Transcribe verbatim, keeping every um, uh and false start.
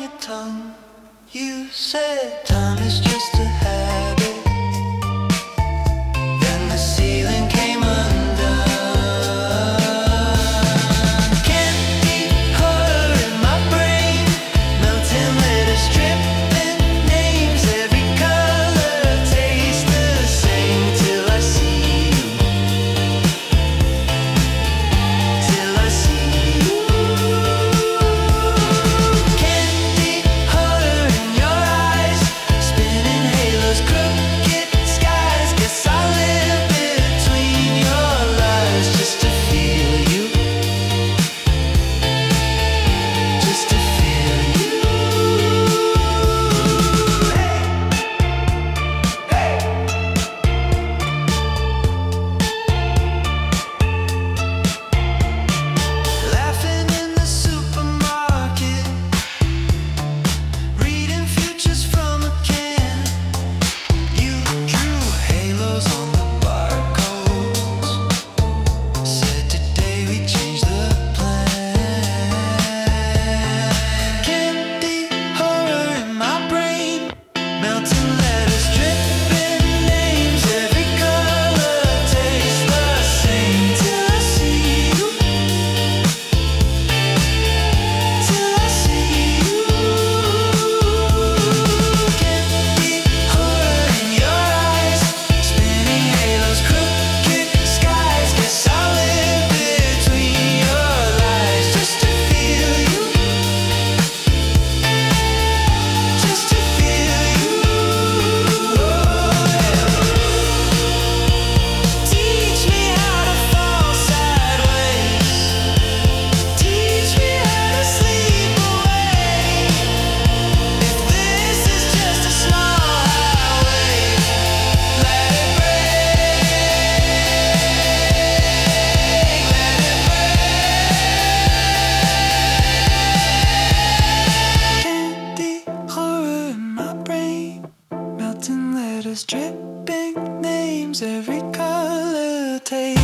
tongue. You said time is just a habit. Then the ceiling came undone. Candy horror in my brain, melting letters, dripping names, every color tastes the same till I see you. Till I see you. Candy horror in your eyes, spinning halos, crooked skies. Guess I live between your lies just to feel you. Just to feel you. Hey, hey. Laughing in the supermarket, reading futures from a can. You drew halos on the barcodes, said today we change the plan. Candy horror in my brain, melting letters, dripping names, every color tastes the same till I see you. Till I see you. Candy horror in your eyes, spinning halos, crooked skies. Guess I'll live between your lies just to feel you. Just to feel you. Teach me how to fall sideways. Teach me how to sleep away. If this is just a small highway, let it break, let it break. Candy horror in my brain, melting letters, dripping names, every color taste.